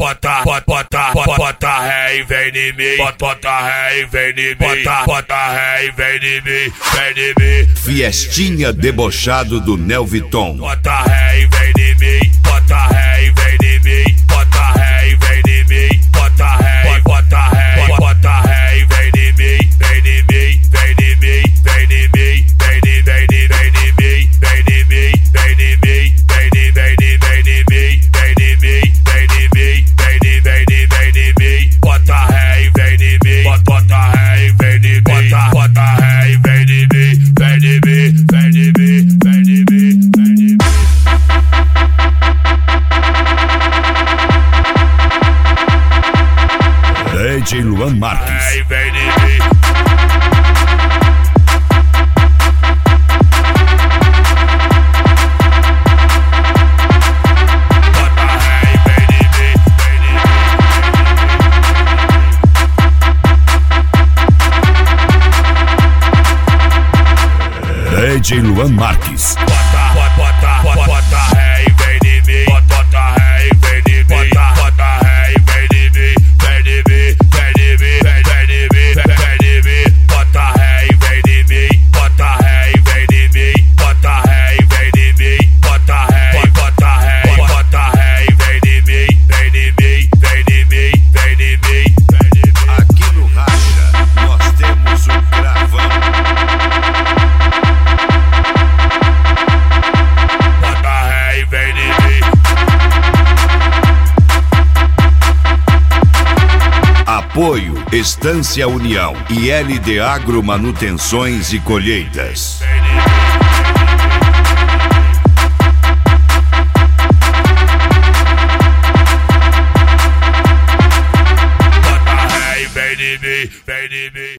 bota ré e vem em mim, bota ré e vem em mim, bota ré e vem em mim, vem em mim. Fiestinha debochado do Nel Viton. Bota ré e vem em mim, bota ré e vem em mim, bota ré e vem em mim, bota ré, bota ré, bota ré e vem em mim, vem em mim, vem em mim, vem em mim, vem em mim, vem em mim, vem em mim, vem em mim, vem em mim, vem em mim, vem em mim, vem em mim, vem em mim, bota ré e vem em mim, bota ré e vem em mim, bota ré e vem em mim, vem em mim, vem em mim, vem em mim, vem em mim. DJ Luan Marques. Ré e vem em mim. DJ Luan Marques. Bota ré e vem em mim, bota ré e vem em mim, bota ré e vem em mim, vem em mim, vem em mim, vem em mim, vem em mim, bota ré e vem em mim, bota ré e vem em mim, bota ré e vem em mim, bota ré, bota ré, bota ré e vem em mim, vem em mim, vem em mim, vem em mim, vem em mim. Aqui no Racha nós temos o Gravão. Apoio Estância União e LD Agro Manutenções e Colheitas. Bota ré e vem em mim, vem em mim.